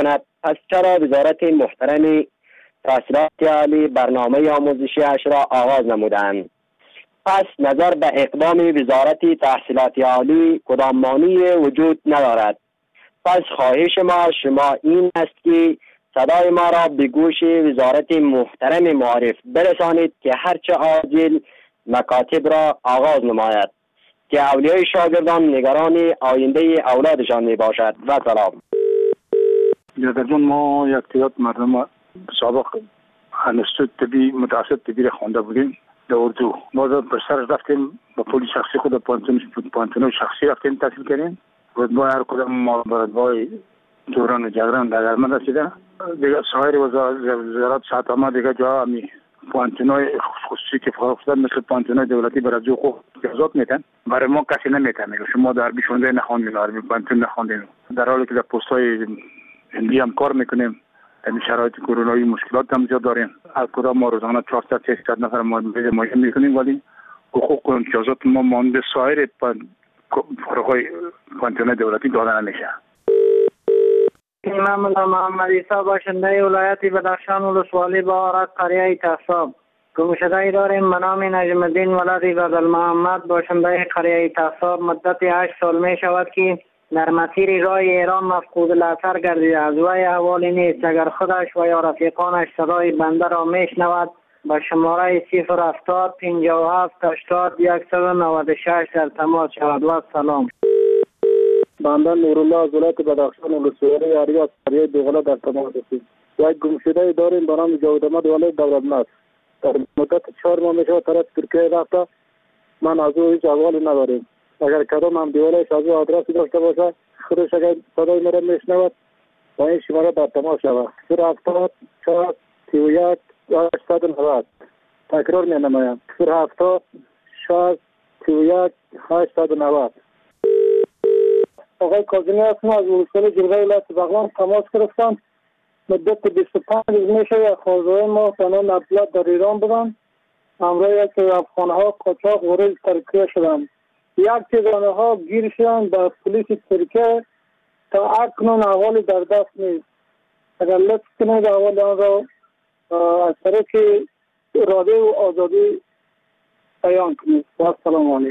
کند، پس چرا وزارت محترم تحصیلات عالی برنامه آموزشی اش را آغاز نمودند؟ پس نظر به اقدام وزارت تحصیلات عالی کدام مانعی وجود ندارد. پس خواهش ما شما این است که صدای ما را به گوش وزارت محترم معارف برسانید که هرچه عاجل مکاتب را آغاز نماید که اولیای شاگردان نگران آینده اولادشان می باشد. و سلام. جون ما یک تعداد مردم سابق انستیتوت طبی متوسط طبی را خوانده بودیم در اردو. ما به سر رفتیم با پول شخصی خود پانتون شخصی رفتیم تحصیل کردیم. رتبه هر کدام ما رتبه دوران و جگران در درمان رسیده. دیگه سایر وزارت ساعت ما دیگه جا همی پانتونای خصوصی که فارغ شدن مثل پانتونای دولتی برای جو خوب اجازت میتن. برای ما کسی نمیتن میگه شما در عربی 16 نخوندین، عربی پانتون نخوندین. در حالی که در پست‌های هندی هم کار میکنیم. این شرایط کرونایی مشکلات هم زیاد داریم. هر کدام ما روزانه 400 600 نفر معاینه میکنیم ولی حقوق و امتیازات ما مانند سایر فارغای پانتونای دولتی داده نمیشه. امام الله محمد عیسی باشنده ولایت بدخشان ولسوالی بهارت قریه تصاب گمشده داریم به نام نجم الدین ولد بدل محمد باشنده قریه تصاب مدت 8 سال می شود که در مسیر راه ایران مفقود الاثر گردیده از وی احوالی نیست. اگر خودش و یا رفیقانش صدای بنده را می شنود به شماره 070 57 80 196 در تماس شود. و سلام. بنده نورالله از ولایت بدخشان ولسوالی اریاس قریه دوغله در تماس هستیم. یک گمشده داریم به نام جاوید احمد ولایت دولتمند. در مدت 4 ماه میشه طرف ترکیه رفته. من از او هیچ احوالی نداریم. اگر کدام هم دیوالش از او آدرسی داشته باشه خودش اگر صدای مرا میشنود با این شماره در تماس شود. 070 4 31 890. تکرار می نمایم 070 4 31 890. آقای کاظمی هستم از ولسوالی جلوه ولایت بغلان تماس گرفتم. مدت 25 روز میشه یک خانواده ما به نام عبدالله در ایران بودن. همراه یک افغان‌ها قاچاق وارد ترکیه شدند. یک تعداد ها گیر شدند به پلیس ترکیه تا اکنون احوال در دست نیست. اگر لطف کنید احوال آن را از طریق رادیو آزادی بیان کنید. و سلام علیکم.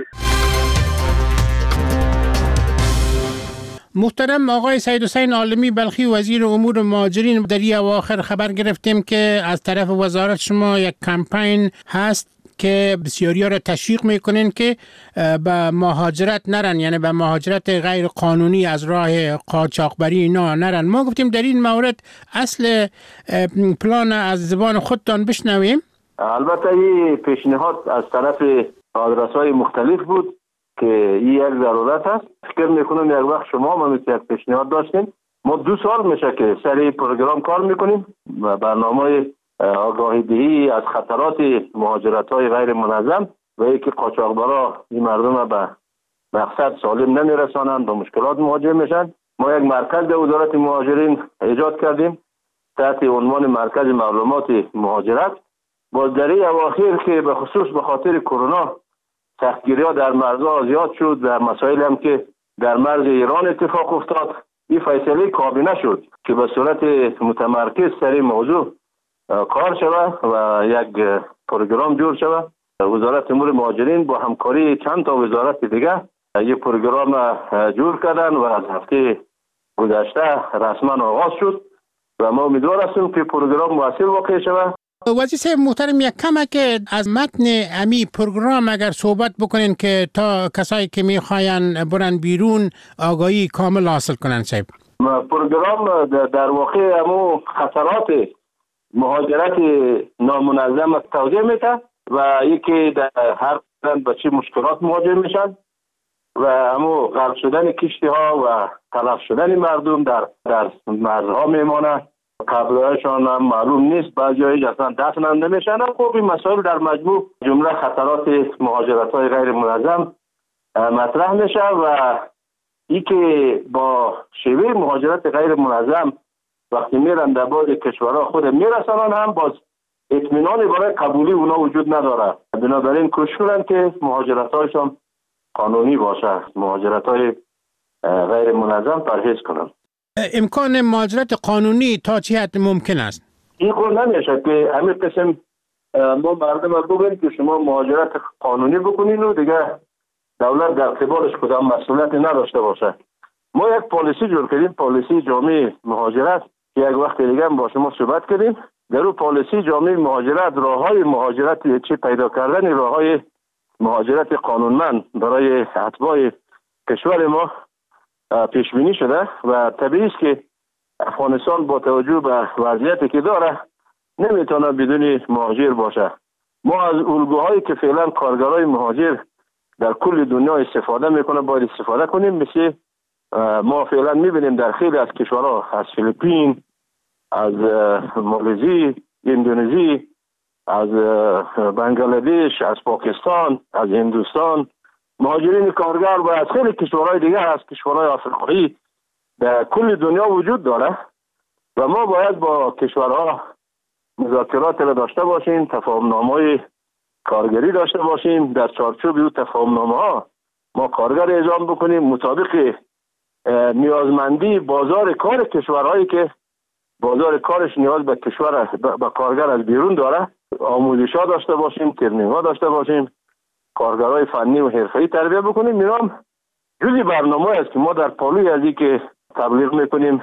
محترم آقای سید حسین عالمی بلخی وزیر امور مهاجرین، در این اواخر خبر گرفتیم که از طرف وزارت شما یک کمپین هست که بسیاریا را تشویق میکنین که به مهاجرت نرن، یعنی به مهاجرت غیر قانونی از راه قاچاقبری اینا نرن. ما گفتیم در این مورد اصل پلان از زبان خودتان بشنویم. البته این پیشنهاد از طرف آدرس‌های مختلف بود که این یک ضرورت است. فکر میکنم یک وقت شما ما یک پیشنهاد داشتیم. ما 2 سال میشه که سر این پروگرام کار میکنیم و برنامه آگاهی دهی از خطرات مهاجرت‌های غیر منظم و اینکه قاچاقبرا این مردم به مقصد سالم نمیرسانند، با مشکلات مواجه میشن. ما یک مرکز در وزارت مهاجرین ایجاد کردیم تحت عنوان مرکز معلومات مهاجرت. باز در این اواخر که به خصوص به خاطر کرونا سختگیری‌ها در مرزها زیاد شد و مسائل هم که در مرز ایران اتفاق افتاد، این فیصله کابینه شد که به صورت متمرکز سر این موضوع کار شود و یک پروگرام جور شود. وزارت امور مهاجرین با همکاری چند تا وزارت دیگه یک پروگرام جور کردن و از هفته گذشته رسما آغاز شد و ما امیدوار هستیم که پروگرام مؤثر واقع شود. وزیر صاحب محترم، یک کمک از متن امی پروگرام اگر صحبت بکنین که تا کسایی که میخواین برن بیرون آگاهی کامل حاصل کنن. صاحب پروگرام در واقع همو خطرات مهاجرت نامنظم توضیح میده و یکی در هر قسمت به چه مشکلات مواجه میشن و همو غرق شدن کشتی ها و تلف شدن مردم در مرزها میمانه. قبلهایشان هم معلوم نیست، بعضی هایش اصلا دفن نمیشن. خب این مسائل در مجموع جمله خطرات مهاجرت های غیر منظم مطرح میشه و ای که با شیوه مهاجرت غیر منظم وقتی میرن در بعض کشورها خود میرسنن هم باز اطمینانی برای قبولی اونا وجود نداره. بنابراین کوشش کنن که مهاجرت هایشان قانونی باشه، مهاجرت های غیر منظم پرهیز کنن. امکان مهاجرت قانونی تا چه حد ممکن است؟ این خود نمیشه که همین قسم ما مردم بگویم که شما مهاجرت قانونی بکنین و دیگه دولت در قبالش کدام مسئولیتی نداشته باشه. ما یک پالیسی جور کردیم، پالیسی جامع مهاجرت، که یک وقت دیگه با شما صحبت کردیم. در اون پالیسی جامع مهاجرت راههای مهاجرت چی پیدا کردن راههای مهاجرت قانونمند برای اتباع کشور ما پیش بینی شده و طبیعی است که افغانستان با توجه به وضعیتی که داره نمیتونه بدون مهاجر باشه. ما از الگوهایی که فعلا کارگرای مهاجر در کل دنیا استفاده میکنه باید استفاده کنیم. مثل ما فعلا میبینیم در خیلی از کشورها، از فیلیپین، از مالزی، اندونزی، از بنگلادش، از پاکستان، از هندوستان، مهاجرین کارگر و از خیلی کشورهای دیگه، از کشورهای آفریقایی در کل دنیا وجود داره و ما باید با کشورها مذاکرات را داشته باشیم، تفاهم‌نامه‌های کارگری داشته باشیم. در چارچوب این تفاهم‌نامه‌ها ما کارگر اعزام بکنیم مطابق نیازمندی بازار کار کشورهایی که بازار کارش نیاز به کشور به کارگر از بیرون داره. آموزش‌ها داشته باشیم، ترنینگ‌ها داشته باشیم، کارگرای فنی و حرفه‌ای تربیت بکنیم. اینام جزئی برنامه است که ما در پالوی ازی که تبلیغ میکنیم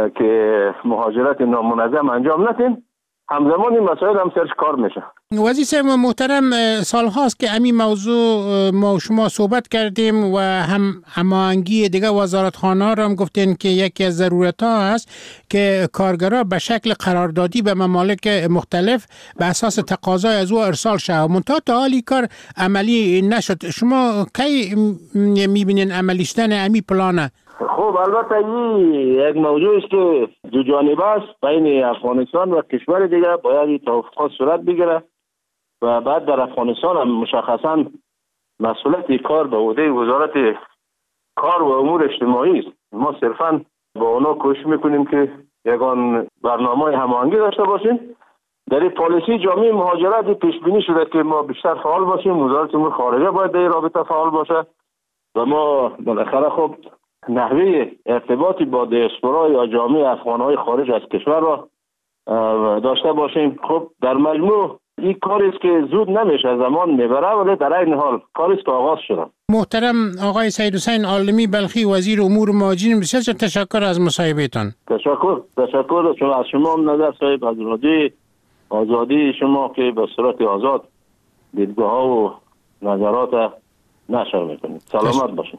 که مهاجرت نامنظم انجام ندیم، همزمان این مسائل هم سرش کار میشه. وزیر صاحب محترم، سال هاست که امی موضوع ما شما صحبت کردیم و هماهنگی دیگه وزارتخانه ها را هم گفتین که یکی از ضرورت ها هست که کارگرها به شکل قراردادی به ممالک مختلف به اساس تقاضای از او ارسال شود. منتها تا حالی کار عملی نشد. شما کی میبینین عملی شدن امی پلانه؟ خب البته این یک موضوع است که دو جانبه است. بین افغانستان و کشور دیگه باید توافقات صورت بگیره و بعد در افغانستان هم مشخصا مسئولیت کار به عهده وزارت کار و امور اجتماعی است. ما صرفا با اونا کوشش میکنیم که یگان برنامه هماهنگی داشته باشیم. در این پالیسی جامع مهاجرت پیش بینی شده که ما بیشتر فعال باشیم. وزارت امور خارجه باید در این رابطه فعال باشه و ما بالاخره خب نحوه ارتباطی با دیاسپورا یا جامعه افغانهای خارج از کشور را داشته باشیم. خب در مجموع این کاری است که زود نمیشه، زمان میبره، ولی در این حال کاری است که آغاز شده. محترم آقای سید حسین عالمی بلخی، وزیر امور مهاجرین، بسیار تشکر از مصاحبهتان. تشکر چون از شما نظر صاحب از آزادی شما که به صورت آزاد دیدگاه ها و نظرات نشر میکنید. سلامت باشید.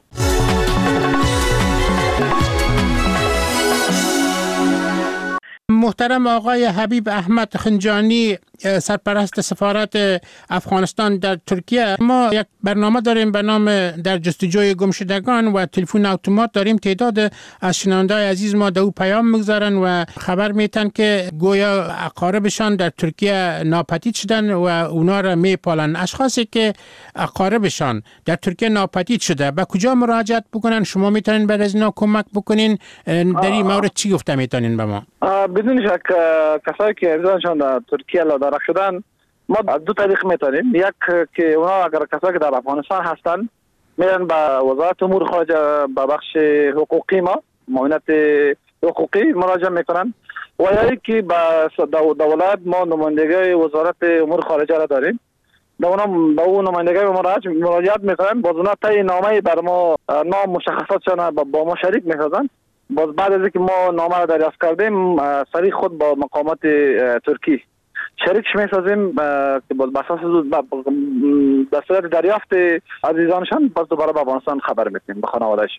محترم آقای حبیب احمد خنجانی، سرپرست سفارت افغانستان در ترکیه، ما یک برنامه داریم به نام در جستجوی گمشدگان و تلفن اتومات داریم. تعداد از شنونده‌های عزیز ما در او پیام میگذارن و خبر میتن که گویا اقاربشان در ترکیه ناپدید شدن و اونا را میپالن. اشخاصی که اقاربشان در ترکیه ناپدید شده به کجا مراجعت بکنن؟ شما میتونین برای از اینا کمک بکنین؟ در این مورد چی گفته میتونین به ما؟ بدون شک کسایی که ارزانشان در ترکیه لادرک شدن ما از دو طریق میتونیم. یک که اونا اگر کسایی که در افغانستان هستن میرن به وزارت امور خارجه به بخش حقوقی ما معاونت حقوقی مراجعه میکنن و یا که به دولت ما نمایندگی وزارت امور خارجه را داریم. به اون نمایندگی مراجعت میکنن، باز اونا طی نامه بر ما نام مشخصاتشان با ما شریک میسازن. باز بعد از اینکه ما نامه را دریافت کردیم سریع خود با مقامات ترکی شریکش میسازیم که باز بساس به صورت دریافت عزیزانشان باز دوباره به افغانستان خبر میدیم به خانوادهش.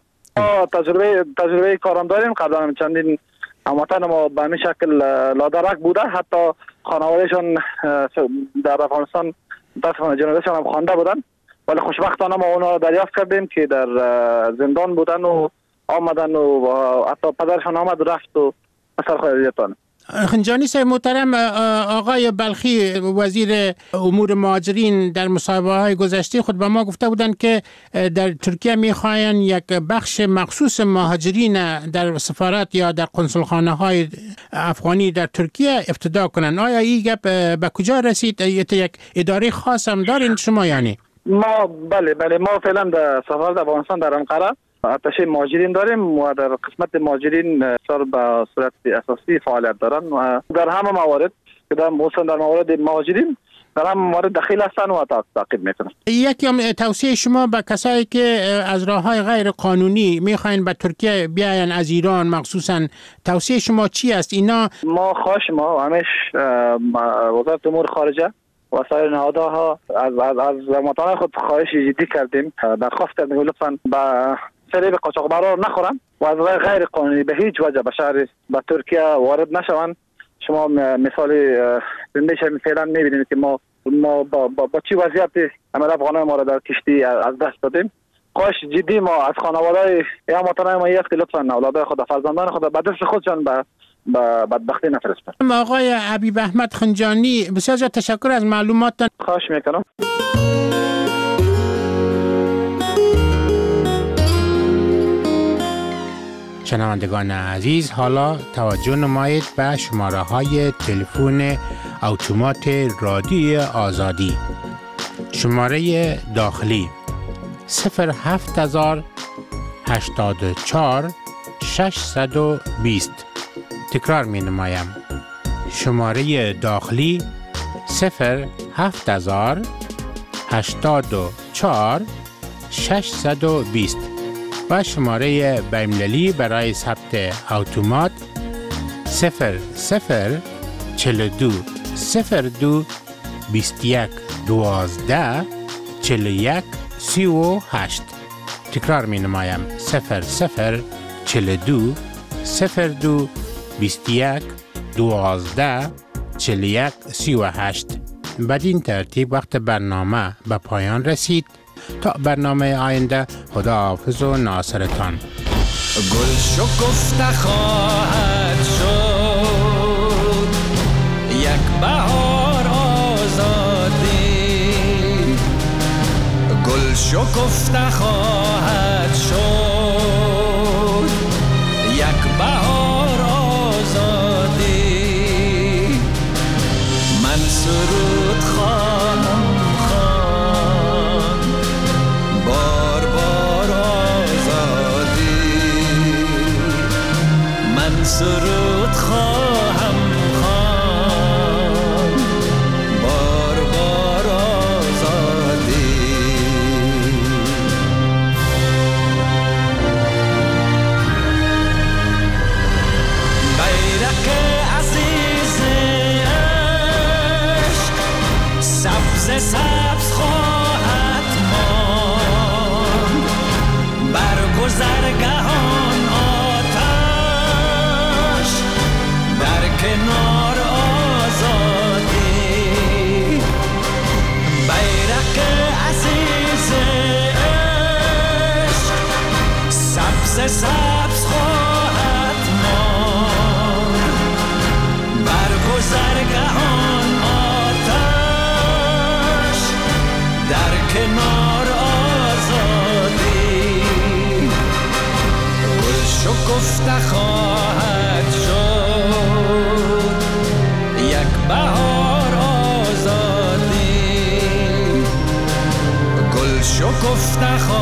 تجربه کارم داریم. قبلا چندین هموطن ما به همین شکل لادرک بوده، حتی خانوادهشان در افغانستان متاسفانه جنازه‌شان هم خوانده بودن، ولی خوشبختانه ما اونا دریافت کردیم که در زندان بودن و آمدن و حتی پدرشان آمد رفت و اثر خیلیتان. خنجانی صاحب محترم، آقای بلخی وزیر امور مهاجرین در مصاحبه‌های گذشته خود به ما گفته بودند که در ترکیه می‌خواهند یک بخش مخصوص مهاجرین در سفارت یا در قنصلخانه‌های افغانی در ترکیه افتتاح کنند. آیا این گپ به کجا رسید؟ یک اداره خاص هم دارین شما یعنی؟ ما بله ما فعلا در سفارت افغانستان در انقره ارتش مهاجرین داریم و در قسمت مهاجرین سر به صورت اساسی فعالیت دارن و در همه موارد که در موارد مهاجرین در هم موارد دخیل هستن و تعقیب میکنن. یکی توصیه شما به کسایی که از راههای غیر قانونی میخواین به ترکیه بیاین از ایران مخصوصا، توصیه شما چی است؟ اینا ما خواهش ما همیش وزارت امور خارجه و سایر نهادها از مطالعه خود خواهش جدی کردیم، درخواست کردیم لطفاً به فریب قاچاقبرا نخورن و از غیر قانونی به هیچ وجه به شهر به ترکیه وارد نشوند. شما مثال زنده شما فعلا میبینید که ما با چی وضعیتی عمل افغانای ما را در کشتی از دست دادیم. خواهش جدی ما از خانواده یا مطالعه ما است که لطفاً اولادای خود فرزندان خود به دست خودشان به بدبختی نفرستن. آقای حبیب احمد خنجانی، بسیار زیاد تشکر از معلوماتتان. خواهش میکنم. شنوندگان عزیز، حالا توجه نمایید به شماره های تلفن اتومات رادیوی آزادی. شماره داخلی 07084 620. تکرار می نمایم. شماره داخلی 07084 620 و شماره بین‌المللی برای ثبت اتومات 0042 02 21 12 41 38. تکرار می نمایم 0042 02 21 12 41 38. بدین ترتیب وقت برنامه به پایان رسید. تا برنامه آینده، خداحافظ و ناصرتان. گل شکفته خواهد شد یک بهار آزادی، گل شکفته خواهد شد یک بهار آزادی. من سرود خواهم سرود خواهم خواند بار بار آزادی. بیرق عزیز عشق سبز سبز خواهد ماند بر گذرگاهان کنار آزادی. بیرق عزیز عشق سبز سبز خواهد ماند بر گذرگاهان آتش در کنار آزادی. گل شکفته خواهد شد یک بهار آزادی، گل شکفته خواهد